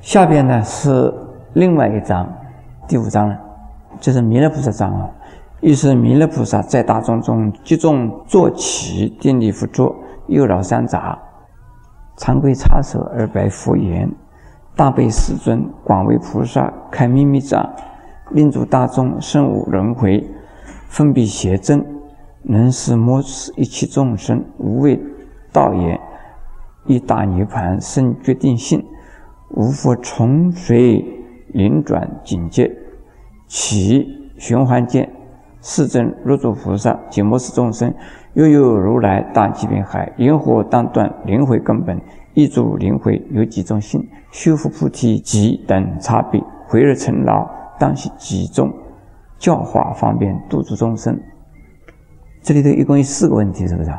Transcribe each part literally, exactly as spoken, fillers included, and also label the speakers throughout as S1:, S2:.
S1: 下边呢是另外一章，第五章了，就是弥勒菩萨章啊。于是弥勒菩萨在大众中集中坐起，顶礼趺坐，右绕三匝，长跪叉手，而白佛言：大悲世尊，广为菩萨开秘密障，令诸大众生无轮回，分别邪正，能使摩持一切众生无畏道言，以大涅盘生决定性，无复重随轮转境界，其循环间，世尊若诸菩萨及摩持众生，又有如来大寂灭海，因何当断轮回根本？一诸轮回有几种性？修复菩提及等差别，回而成劳，当悉集中教化方便度诸众生。这里头一共有四个问题，是不是？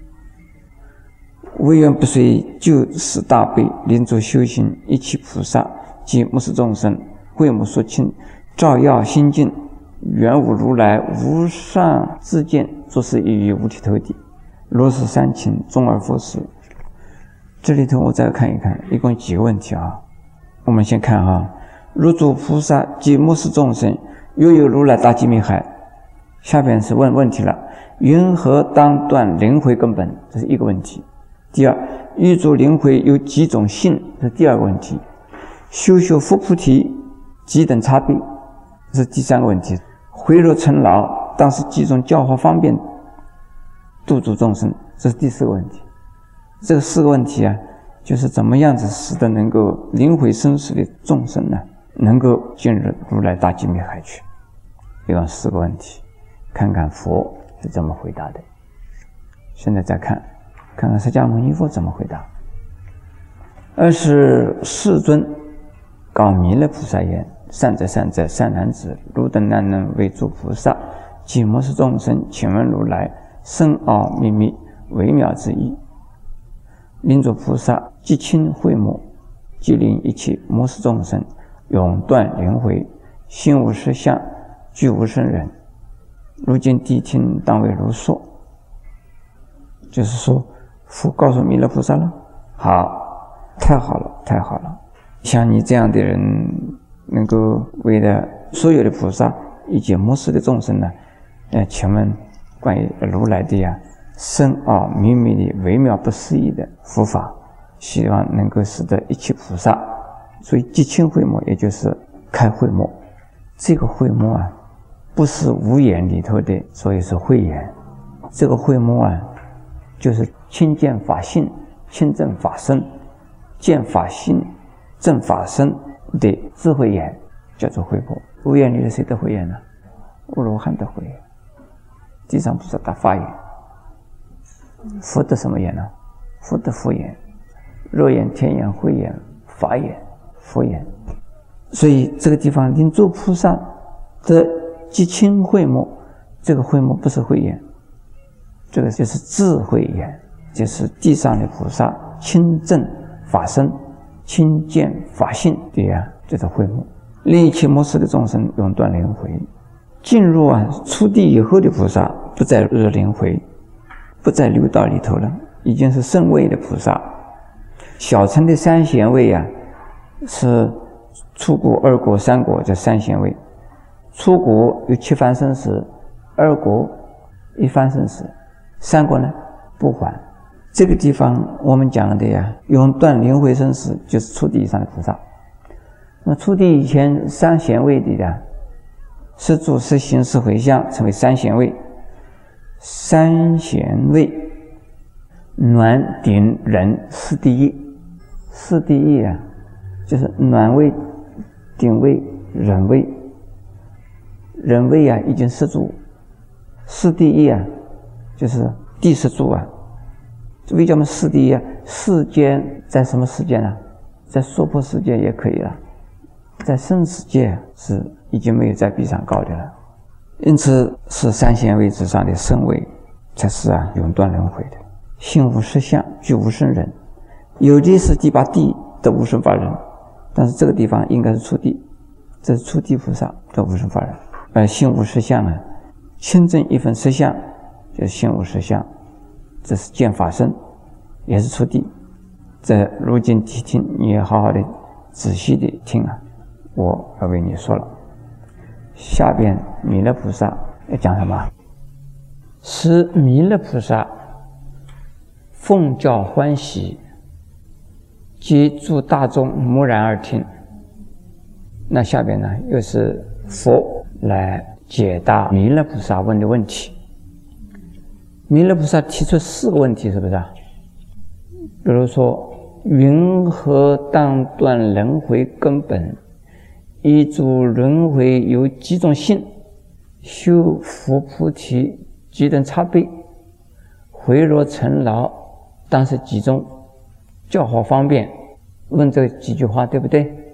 S1: 唯愿不随救世大悲，令诸修行一切菩萨及摩持众生，慧目所亲，照耀心境，原无如来无上智见，作是一于五体投地。若是三情，终而复始。这里头我再看一看，一共几个问题啊？我们先看啊，若诸菩萨及摩持众生，又有如来大寂灭海。下边是问问题了，云何当断轮回根本？这是一个问题。第二，欲诸轮回有几种性？这是第二个问题。修修复菩提几等差别？这是第三个问题。回若成劳，当是几种教化方便度诸众生？这是第四个问题。这四个问题啊，就是怎么样子使得能够轮回生死的众生呢，能够进入如来大寂灭海去？一共四个问题，看看佛是怎么回答的。现在再看看看释迦牟尼佛怎么回答。二是世尊告弥勒菩萨言：善哉善哉善男子，汝等难能为诸菩萨及摩持众生，请问如来深奥秘密微妙之意，令诸菩萨即亲慧目，即令一切摩持众生永断轮回，心无实相，具无生忍。如今谛听，当为如说。就是说佛告诉弥勒菩萨了，好，太好了太好了，像你这样的人能够为了所有的菩萨以及摩持的众生呢，呃，请问关于如来的呀深奥秘密的微妙不思议的佛法，希望能够使得一切菩萨，所以即亲慧目，也就是开慧目。这个慧目啊，不是无眼里头的，所以是慧眼。这个慧目啊，就是亲见法性，亲证法身，见法性，证法身的智慧眼，叫做慧目。无眼里的谁的慧眼呢？阿罗汉的慧眼，地藏菩萨的法眼。佛的什么眼呢？佛的佛眼，肉眼、天眼、慧眼、法眼、佛眼。所以这个地方令诸菩萨的即亲慧目，这个慧目不是慧眼，这个就是智慧眼，就是地上的菩萨亲证法身、亲见法性的呀，这是慧目。令一切摩持的众生永断轮回，进入啊出地以后的菩萨不再入轮回，不在六道里头了，已经是圣位的菩萨。小乘的三贤位啊，是初果、二果、三果，这三贤位。初果有七番生死，二果一番生死，三果呢不还。这个地方我们讲的呀，永断轮回生死，就是初地以上的菩萨。那么初地以前三贤位的呀，是住是行是回向，成为三贤位。三贤位，暖顶忍四第一，四第一啊，就是暖位、顶位、忍位。忍位啊，已经十住；四第一啊，就是第十住啊。为什么四第一啊？世间在什么世界呢？在娑婆世界也可以了，在生死界是已经没有再比上高的了。因此是三贤位之上的圣位，才是啊永断轮回的。心无实相，具无生忍。有的是第八地的无生法忍，但是这个地方应该是初地，这是初地菩萨的无生法忍。而心无实相啊，亲证一分实相，就是心无实相，这是见法身，也是初地。在如今谛听，你也好好的仔细的听啊，我要为你说了。下边弥勒菩萨要讲什么？是弥勒菩萨奉教欢喜，即诸大众木然而听。那下边呢，又是佛来解答弥勒菩萨问的问题。弥勒菩萨提出四个问题，是不是啊？比如说，云何当断轮回根本？依诸轮回有几种性？修福菩提几等差别？回若成劳，当是几种？较好方便？问这几句话，对不对？